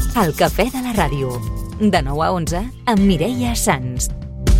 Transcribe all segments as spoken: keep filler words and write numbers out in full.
El cafè de la ràdio. De nou a onze amb Mireia Sans.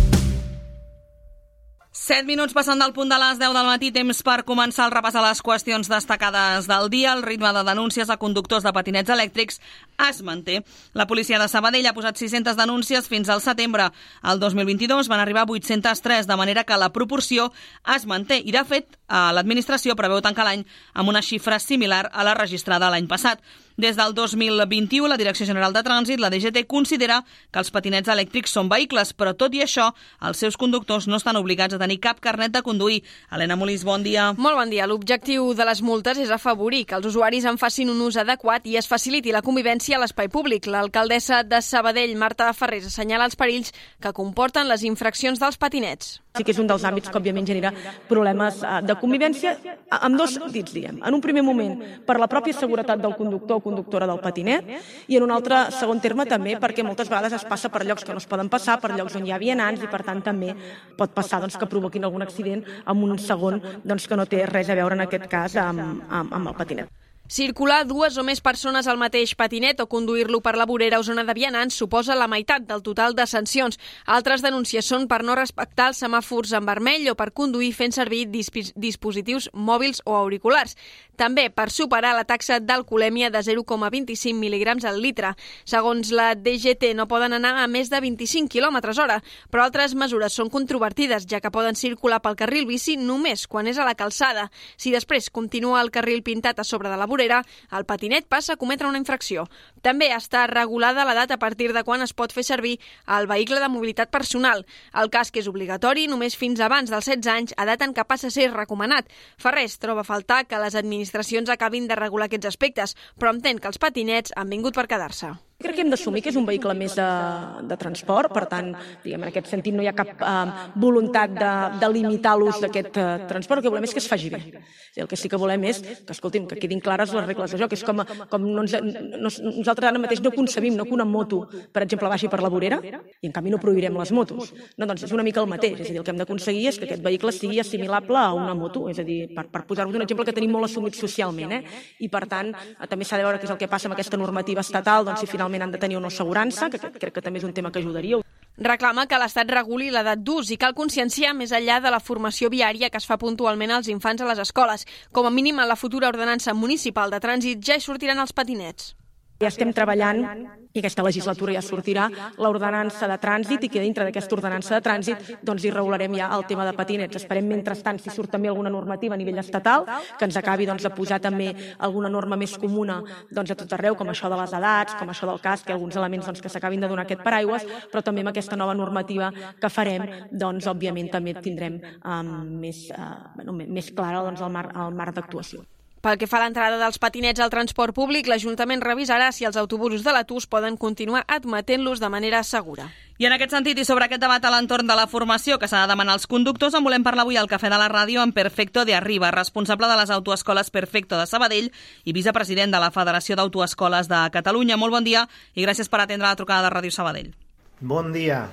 Set minuts passant del punt de les deu del matí, temps per començar el repàs a les qüestions destacades del dia. El ritme de denúncies a conductors de patinets elèctrics es manté. La policia de Sabadell ha posat sis-centes denúncies fins al setembre. El dos mil vint-i-dos van arribar vuit-centes tres, de manera que la proporció es manté. I, de fet, l'administració preveu tancar l'any amb una xifra similar a la registrada l'any passat. Des del dos mil vint-i-u, la Direcció General de Trànsit, la D G T, considera que els patinets elèctrics són vehicles, però tot i això, els seus conductors no estan obligats a tenir cap carnet de conduir. Helena Molís, bon dia. Molt bon dia. L'objectiu de les multes és afavorir que els usuaris en facin un ús adequat i es faciliti la convivència a l'espai públic. L'alcaldessa de Sabadell, Marta Ferrés, assenyala els perills que comporten les infraccions dels patinets. Sí que és un dels àmbits que, òbviament, genera problemes de convivència amb dos dits, diguem. En un primer moment, per la pròpia seguretat del conductor o conductora del patinet, i en un altre segon terme també perquè moltes vegades es passa per llocs que no es poden passar, per llocs on hi ha vianants, i per tant també pot passar doncs, que provoquin algun accident amb un segon doncs, que no té res a veure en aquest cas amb, amb, amb el patinet. Circular dues o més persones al mateix patinet o conduir-lo per la vorera o zona de vianants suposa la meitat del total de sancions. Altres denúncies són per no respectar els semàfors en vermell o per conduir fent servir disp- dispositius mòbils o auriculars. També per superar la taxa d'alcoholèmia de zero coma vint-i-cinc mil·ligrams al litre. Segons la D G T, no poden anar a més de vint-i-cinc quilòmetres hora, però altres mesures són controvertides, ja que poden circular pel carril bici només quan és a la calçada. Si després continua el carril pintat a sobre de la vorera, el patinet passa a cometre una infracció. També està regulada l'edat a partir de quan es pot fer servir el vehicle de mobilitat personal. El casc és obligatori només fins abans dels setze anys, edat en què passa a ser recomanat. Ferrés troba a faltar que les administracions acabin de regular aquests aspectes, però entén que els patinets han vingut per quedar-se. Crec que hem d'assumir que és un vehicle més de, de transport, per tant, diguem, en aquest sentit no hi ha cap eh, voluntat de, de limitar l'ús d'aquest eh, transport. El que volem és que es faci bé. El que sí que volem és que, escolti'm, que quedin clares les regles de joc. És com, com no ens, no, nosaltres ara mateix no concebim no que una moto, per exemple, vagi per la vorera i en canvi no prohibirem les motos. No, doncs és una mica el mateix. És a dir, el que hem d'aconseguir és que aquest vehicle sigui assimilable a una moto. És a dir, per, per posar-vos un exemple que tenim molt assumit socialment, eh? I per tant, també s'ha de veure què és el que passa amb aquesta normativa estatal, doncs si finalment han de tenir una assegurança, que crec que també és un tema que ajudaria. Reclama que l'Estat reguli l'edat d'ús i cal conscienciar més enllà de la formació viària que es fa puntualment als infants a les escoles. Com a mínim, a la futura ordenança municipal de trànsit ja hi sortiran els patinets. Ja estem treballant, i aquesta legislatura ja sortirà, l'ordenança de trànsit, i que dintre d'aquesta ordenança de trànsit doncs hi regularem ja el tema de patinets. Esperem, mentrestant, si surt també alguna normativa a nivell estatal, que ens acabi doncs, de posar també alguna norma més comuna doncs, a tot arreu, com això de les edats, com això del casc, i alguns elements doncs, que s'acabin de donar aquest paraigües, però també amb aquesta nova normativa que farem, doncs, òbviament, també tindrem um, més, uh, bueno, més clara doncs, el marc el marc d'actuació. Pel que fa a l'entrada dels patinets al transport públic, l'Ajuntament revisarà si els autobusos de l'Atus poden continuar admetent-los de manera segura. I en aquest sentit i sobre aquest debat a l'entorn de la formació que s'ha de demanar als conductors, en volem parlar avui al Cafè de la Ràdio amb Perfecto de Arriba, responsable de les autoescoles Perfecto de Sabadell i vicepresident de la Federació d'Autoescoles de Catalunya. Molt bon dia i gràcies per atendre la trucada de Ràdio Sabadell. Bon dia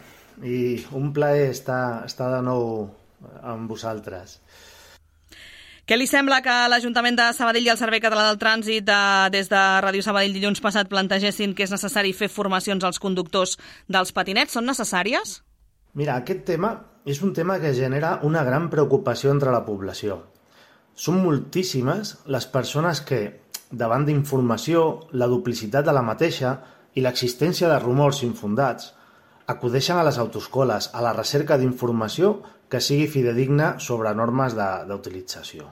i un plaer estar, estar de nou amb vosaltres. Què li sembla que l'Ajuntament de Sabadell i el Servei Català del Trànsit eh, des de Ràdio Sabadell dilluns passat plantegessin que és necessari fer formacions als conductors dels patinets? Són necessàries? Mira, aquest tema és un tema que genera una gran preocupació entre la població. Són moltíssimes les persones que, davant d'informació, la duplicitat de la mateixa i l'existència de rumors infundats, acudeixen a les autoescoles a la recerca d'informació que sigui fidedigna sobre normes d'utilització.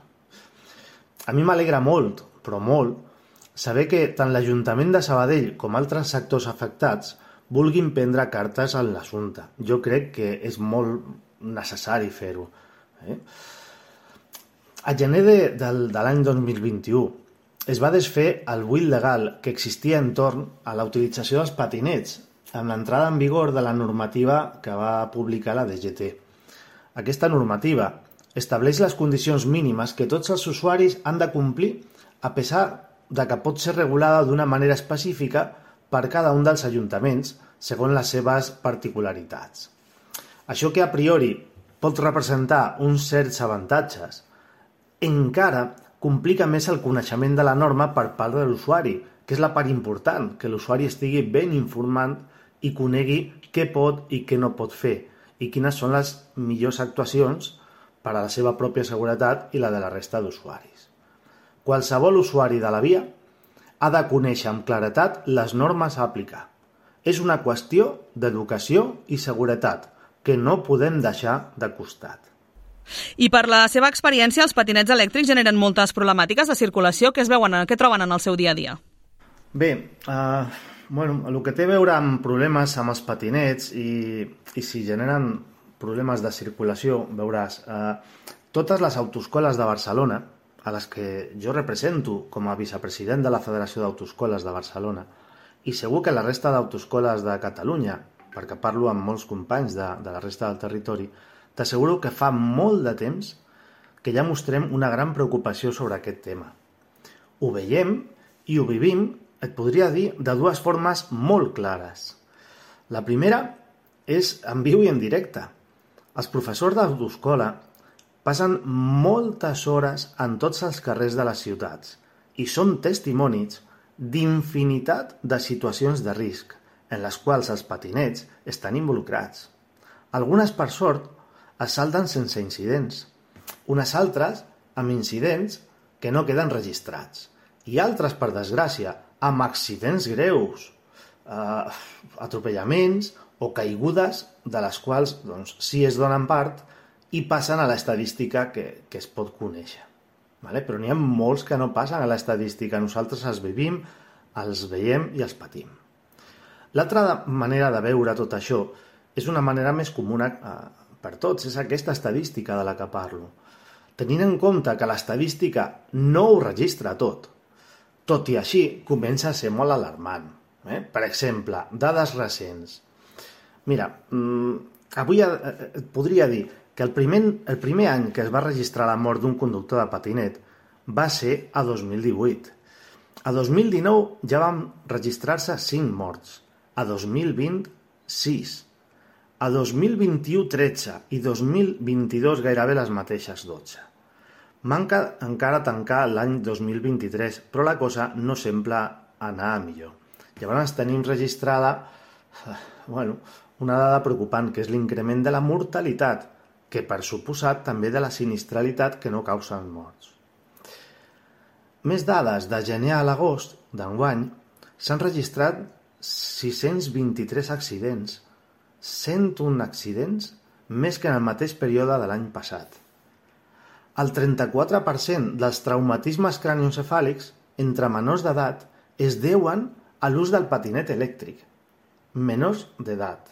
A mi m'alegra molt, però molt, saber que tant l'Ajuntament de Sabadell com altres sectors afectats vulguin prendre cartes en l'assumpte. Jo crec que és molt necessari fer-ho. Eh? A gener de, de, de l'any dos mil vint-i-u es va desfer el buit legal que existia entorn a la utilització dels patinets amb l'entrada en vigor de la normativa que va publicar la D G T. Aquesta normativa estableix les condicions mínimes que tots els usuaris han de complir a pesar de que pot ser regulada d'una manera específica per cada un dels ajuntaments segons les seves particularitats. Això que a priori pot representar uns certs avantatges, encara complica més el coneixement de la norma per part de l'usuari, que és la part important, que l'usuari estigui ben informant i conegui què pot i què no pot fer i quines són les millors actuacions per a la seva pròpia seguretat i la de la resta d'usuaris. Qualsevol usuari de la via ha de conèixer amb claretat les normes a aplicar. És una qüestió d'educació i seguretat que no podem deixar de costat. I per la seva experiència, els patinets elèctrics generen moltes problemàtiques de circulació. Què es veuen, què troben en el seu dia a dia? Bé, eh, bueno, el que té a veure amb problemes amb els patinets i, i si generen problemes de circulació, veuràs, eh, totes les autoescoles de Barcelona, a les que jo represento com a vicepresident de la Federació d'Autoescoles de Barcelona, i segur que la resta d'autoescoles de Catalunya, perquè parlo amb molts companys de, de la resta del territori, t'asseguro que fa molt de temps que ja mostrem una gran preocupació sobre aquest tema. Ho veiem i ho vivim, et podria dir, de dues formes molt clares. La primera és en viu i en directe. Els professors d'autoescola passen moltes hores en tots els carrers de les ciutats i són testimonis d'infinitat de situacions de risc en les quals els patinets estan involucrats. Algunes, per sort, es salten sense incidents, unes altres amb incidents que no queden registrats i altres, per desgràcia, amb accidents greus, eh, atropellaments o caigudes de les quals doncs, sí es donen part i passen a l'estadística que, que es pot conèixer. Vale? Però n'hi ha molts que no passen a l'estadística. Nosaltres els vivim, els veiem i els patim. L'altra manera de veure tot això és una manera més comuna eh, per tots, és aquesta estadística de la que parlo. Tenint en compte que l'estadística no ho registra tot, tot i així comença a ser molt alarmant. Eh? Per exemple, dades recents. Mira, avui et podria dir que el primer, el primer any que es va registrar la mort d'un conductor de patinet va ser a dos mil divuit. A dos mil dinou ja van registrar-se cinc morts. A dos mil vint, sis. A dos mil vint-i-u, tretze. I dos mil vint-i-dos gairebé les mateixes, dotze. Manca encara tancar l'any dos mil vint-i-tres, però la cosa no sembla anar a millor. Llavors tenim registrada bueno, una dada preocupant, que és l'increment de la mortalitat, que per suposat també de la sinistralitat que no causen morts. Més dades. De gener a l'agost d'enguany s'han registrat sis-cents vint-i-tres accidents, cent un accidents més que en el mateix període de l'any passat. El trenta-quatre per cent dels traumatismes cranioencefàlics entre menors d'edat es deuen a l'ús del patinet elèctric. Menors d'edat.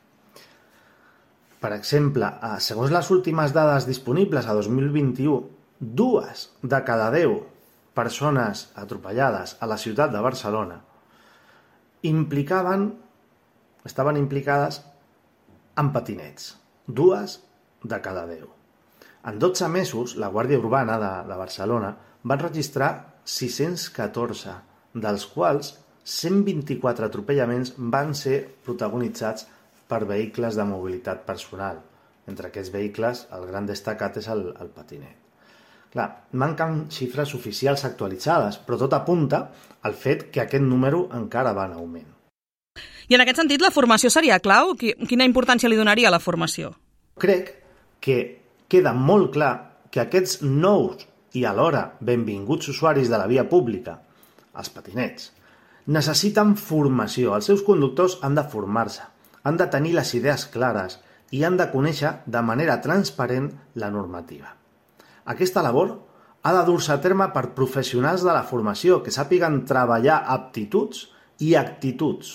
Per exemple, segons les últimes dades disponibles a dos mil vint-i-u, dues de cada deu persones atropellades a la ciutat de Barcelona implicaven, estaven implicades en patinets. Dues de cada deu. En dotze mesos, la Guàrdia Urbana de, de Barcelona va registrar sis-cents catorze, dels quals cent vint-i-quatre atropellaments van ser protagonitzats per vehicles de mobilitat personal. Entre aquests vehicles, el gran destacat és el, el patinet. Clar, manquen xifres oficials actualitzades, però tot apunta al fet que aquest número encara va en augment. I en aquest sentit, la formació seria clau? Quina importància li donaria a la formació? Crec que queda molt clar que aquests nous i alhora benvinguts usuaris de la via pública, els patinets, necessiten formació. Els seus conductors han de formar-se, han de tenir les idees clares i han de conèixer de manera transparent la normativa. Aquesta labor ha de dur-se a terme per professionals de la formació que sàpiguen treballar aptituds i actituds.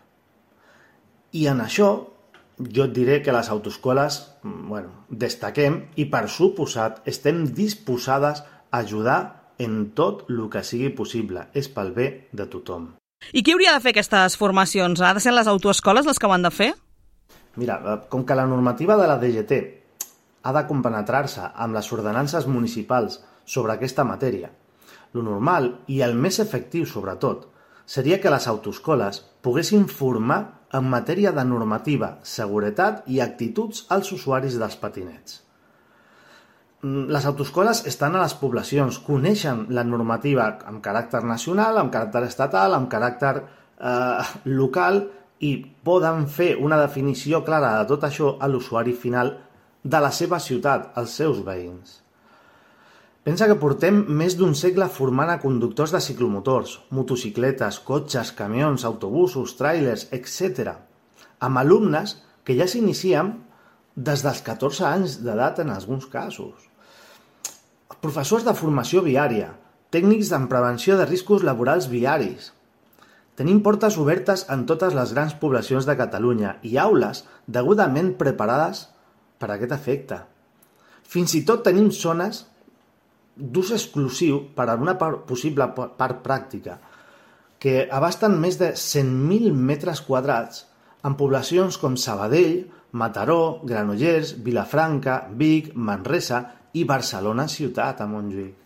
I en això jo et diré que les autoescoles, bueno, destaquem i per suposat estem disposades a ajudar en tot el que sigui possible. És pel bé de tothom. I qui hauria de fer aquestes formacions? Ha de ser les autoescoles les que ho han de fer? Mira, com que la normativa de la D G T ha de compenetrar-se amb les ordenances municipals sobre aquesta matèria, lo normal i el més efectiu, sobretot, seria que les autoescoles poguessin formar en matèria de normativa, seguretat i actituds als usuaris dels patinets. les autoescoles estan a les poblacions, coneixen la normativa amb caràcter nacional, amb caràcter estatal, amb caràcter eh, local, i poden fer una definició clara de tot això a l'usuari final de la seva ciutat, als seus veïns. Pensa que portem més d'un segle formant a conductors de ciclomotors, motocicletes, cotxes, camions, autobusos, tràilers, etcètera, amb alumnes que ja s'inicien des dels catorze anys d'edat en alguns casos. Professors de formació viària, tècnics en prevenció de riscos laborals viaris. Tenim portes obertes en totes les grans poblacions de Catalunya i aules degudament preparades per a aquest efecte. Fins i tot tenim zones d'ús exclusiu per a una possible part pràctica que abasten més de cent mil metres quadrats en poblacions com Sabadell, Mataró, Granollers, Vilafranca, Vic, Manresa i Barcelona ciutat a Montjuïc.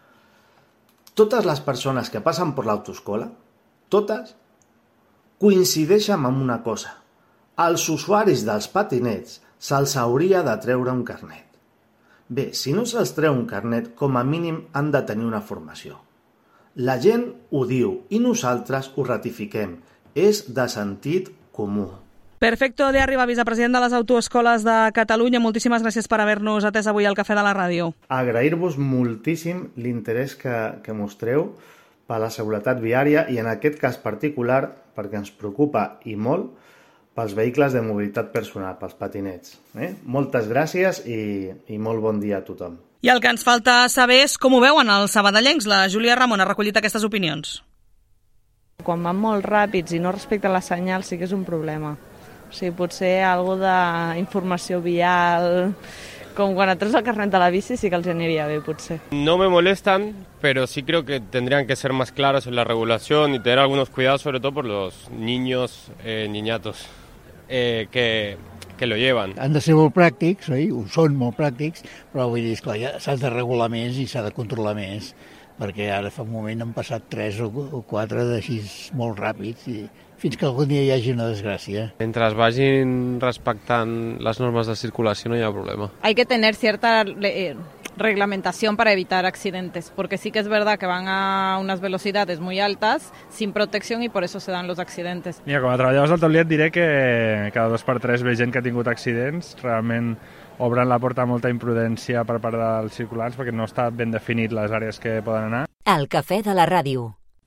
Totes les persones que passen per l'autoescola, totes, coincideixen en una cosa. Als usuaris dels patinets se'ls hauria de treure un carnet. Bé, si no se'ls treu un carnet, com a mínim han de tenir una formació. La gent ho diu i nosaltres ho ratifiquem. És de sentit comú. Perfecto de arriba, vicepresident de les Autoescoles de Catalunya. Moltíssimes gràcies per haver-nos atès avui al Cafè de la Ràdio. Agrair-vos moltíssim l'interès que, que mostreu per la seguretat viària i en aquest cas particular, perquè ens preocupa i molt, pels vehicles de mobilitat personal, pels patinets. Eh? Moltes gràcies i, i molt bon dia a tothom. I el que ens falta saber és com ho veuen els sabadellencs. La Júlia Ramon ha recollit aquestes opinions. Quan van molt ràpids i no respecten la senyal sí que és un problema. O sigui, potser alguna d'informació vial, com quan et treus el carnet de la bici sí que els aniria bé, potser. No me molestan, pero sí creo que tendrían que ser más claros en la regulación y tener algunos cuidados, sobre todo por los niños, eh, niñatos, eh, que, que lo llevan. Han de ser molt pràctics, oi? Ho són molt pràctics, però vull dir, esclar, ja s'ha de regular més i s'ha de controlar més, perquè ara fa un moment han passat tres o quatre d'així molt ràpids i fins que algun dia hi hagi una desgràcia. Mentre vagin respectant les normes de circulació no hi ha problema. Hay que tener cierta eh, reglamentación para evitar accidentes, porque sí que es verdad que van a unas velocidades muy altas sin protección y por eso se dan los accidentes. Mira, com a treballadors del taulí et diré que cada dos per tres ve gent que ha tingut accidents, realment obren la porta a molta imprudència per part dels circulants perquè no està ben definit les àrees que poden anar. El Cafè de la Ràdio,